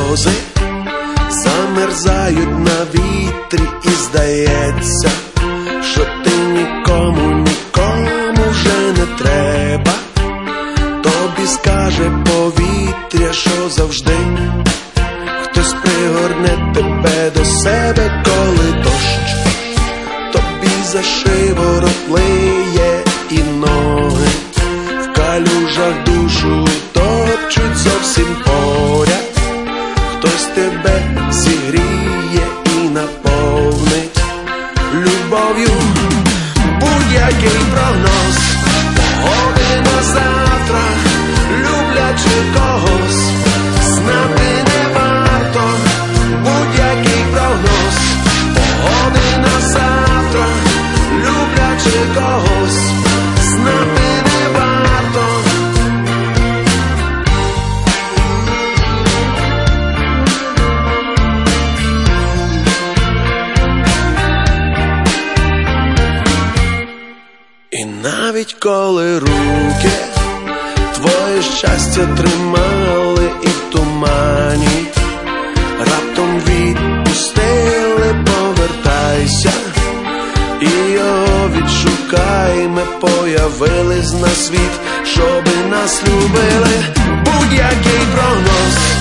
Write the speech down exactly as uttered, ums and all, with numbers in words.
сльози замерзають на вітрі, і здається, що ти нікому, нікому вже не треба. Тобі скаже повітря, що завжди хтось пригорне тебе до себе, коли дощ тобі за шиворот лиє, і ноги в калюжах душу топчуть зовсім поряд. Хтось тебе зігріє і наповнить любов'ю. Будь-який прогноз погоди на завтра, люблячи когось, знати не варто. Будь-який прогноз погоди на завтра, люблячи когось, знати не варто. І навіть коли руки твоє щастя тримали і в тумані раптом відпустили, повертайся і його відшукай. Ми появились на світ, щоби нас любили. Будь-який прогноз